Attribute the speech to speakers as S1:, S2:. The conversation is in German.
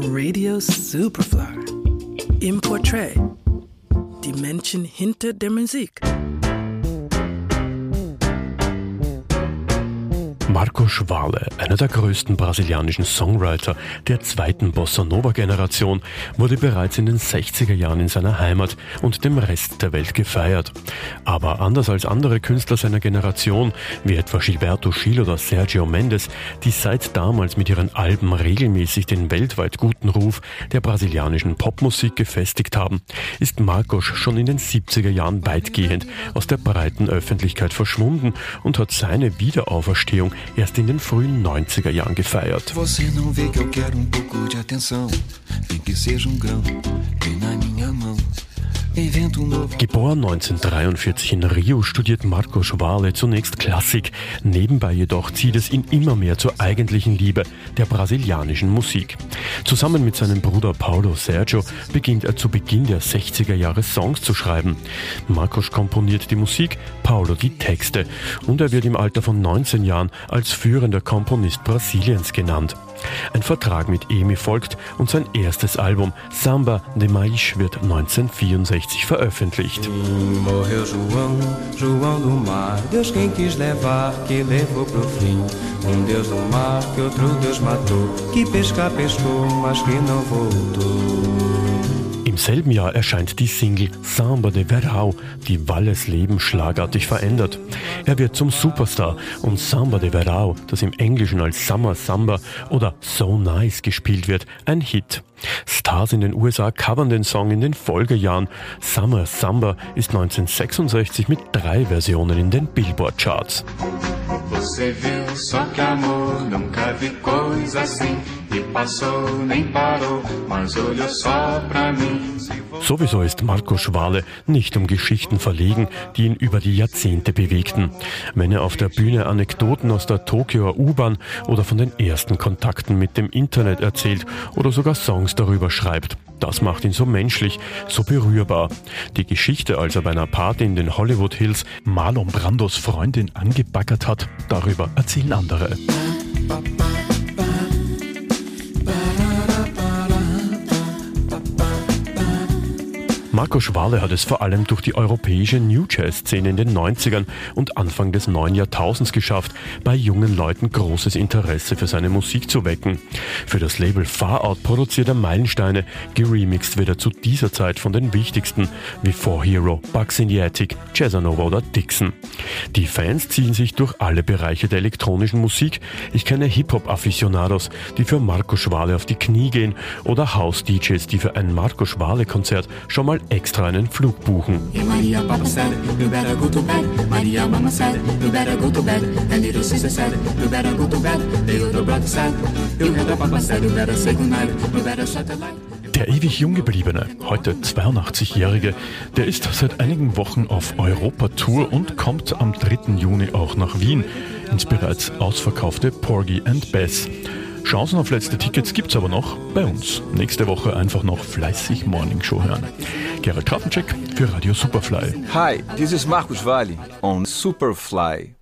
S1: Radio Superfly. Im Portrait. Die Menschen hinter der Musik.
S2: Marcos Valle, einer der größten brasilianischen Songwriter der zweiten Bossa-Nova-Generation, wurde bereits in den 60er Jahren in seiner Heimat und dem Rest der Welt gefeiert. Aber anders als andere Künstler seiner Generation, wie etwa Gilberto Gil oder Sergio Mendes, die seit damals mit ihren Alben regelmäßig den weltweit guten Ruf der brasilianischen Popmusik gefestigt haben, ist Marcos schon in den 70er Jahren weitgehend aus der breiten Öffentlichkeit verschwunden und hat seine Wiederauferstehung erst in den frühen 90er Jahren gefeiert. Geboren 1943 in Rio, studiert Marcos Valle zunächst Klassik. Nebenbei jedoch zieht es ihn immer mehr zur eigentlichen Liebe der brasilianischen Musik. Zusammen mit seinem Bruder Paulo Sergio beginnt er zu Beginn der 60er Jahre Songs zu schreiben. Marcos komponiert die Musik, Paulo die Texte und er wird im Alter von 19 Jahren als führender Komponist Brasiliens genannt. Ein Vertrag mit EMI folgt und sein erstes Album Samba de Maíz wird 1964 veröffentlicht.
S3: Morreu João, João do Mar, Deus quem quis levar, que levou pro fim. Deus do Mar, que outro Deus matou, que pescar pescou, mas que não voltou.
S2: Im selben Jahr erscheint die Single Samba de Verão, die Valles Leben schlagartig verändert. Er wird zum Superstar und Samba de Verão, das im Englischen als Summer Samba oder So Nice gespielt wird, ein Hit. Stars in den USA covern den Song in den Folgejahren. Summer Samba ist 1966 mit 3 Versionen in den Billboard-Charts.
S4: Você viu só que amor, nunca vi coisa assim. E passou, nem parou, mas olhou só pra mim.
S2: Sowieso ist Marcos Valle nicht um Geschichten verlegen, die ihn über die Jahrzehnte bewegten. Wenn er auf der Bühne Anekdoten aus der Tokioer U-Bahn oder von den ersten Kontakten mit dem Internet erzählt oder sogar Songs darüber schreibt. Das macht ihn so menschlich, so berührbar. Die Geschichte, als er bei einer Party in den Hollywood Hills Marlon Brandos Freundin angebaggert hat, darüber erzählen andere. Marcos Valle hat es vor allem durch die europäische New Jazz-Szene in den 90ern und Anfang des neuen Jahrtausends geschafft, bei jungen Leuten großes Interesse für seine Musik zu wecken. Für das Label Far Out produziert er Meilensteine, geremixed wird er zu dieser Zeit von den wichtigsten wie 4Hero, Bugs in the Attic, Jazzanova oder Dixon. Die Fans ziehen sich durch alle Bereiche der elektronischen Musik. Ich kenne Hip-Hop-Afficionados, die für Marcos Valle auf die Knie gehen oder House-DJs, die für ein Marcos Valle-Konzert schon mal extra einen Flug buchen. Der ewig Junggebliebene, heute 82-Jährige, der ist seit einigen Wochen auf Europa-Tour und kommt am 3. Juni auch nach Wien ins bereits ausverkaufte Porgy and Bess. Chancen auf letzte Tickets gibt's aber noch bei uns. Nächste Woche einfach noch fleißig Morning Show hören. Gerald Krafencheck für Radio Superfly.
S5: Hi, this is Marcos Valle on Superfly.